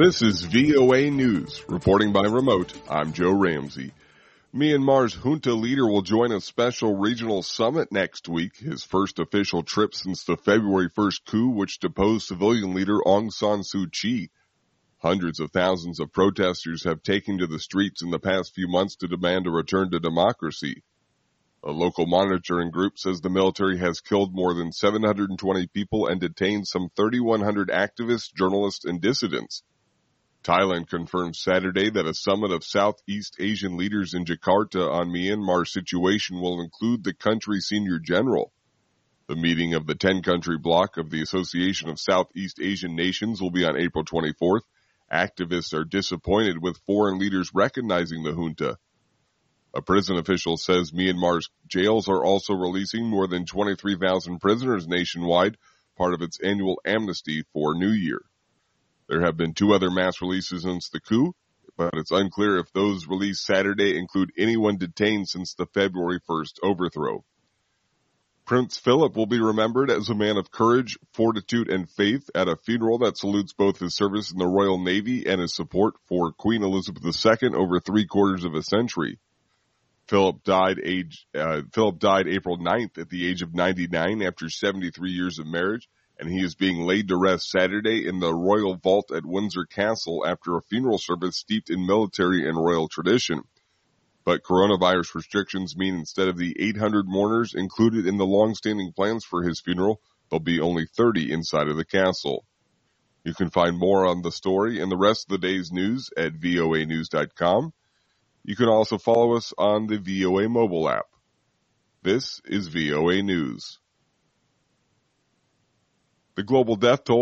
This is VOA News. Reporting by remote, I'm Joe Ramsey. Myanmar's junta leader will join a special regional summit next week, his first official trip since the February 1st coup which deposed civilian leader Aung San Suu Kyi. Hundreds of thousands of protesters have taken to the streets in the past few months to demand a return to democracy. A local monitoring group says the military has killed more than 720 people and detained some 3,100 activists, journalists, and dissidents. Thailand confirmed Saturday that a summit of Southeast Asian leaders in Jakarta on Myanmar's situation will include the country's senior general. The meeting of the 10-country bloc of the Association of Southeast Asian Nations will be on April 24th. Activists are disappointed with foreign leaders recognizing the junta. A prison official says Myanmar's jails are also releasing more than 23,000 prisoners nationwide, part of its annual amnesty for New Year. There have been 2 other mass releases since the coup, but it's unclear if those released Saturday include anyone detained since the February 1st overthrow. Prince Philip will be remembered as a man of courage, fortitude, and faith at a funeral that salutes both his service in the Royal Navy and his support for Queen Elizabeth II over 3/4 of a century. Philip died April 9th at the age of 99 after 73 years of marriage, and he is being laid to rest Saturday in the Royal Vault at Windsor Castle after a funeral service steeped in military and royal tradition. But coronavirus restrictions mean instead of the 800 mourners included in the long-standing plans for his funeral, there'll be only 30 inside of the castle. You can find more on the story and the rest of the day's news at voanews.com. You can also follow us on the VOA mobile app. This is VOA News. The global death toll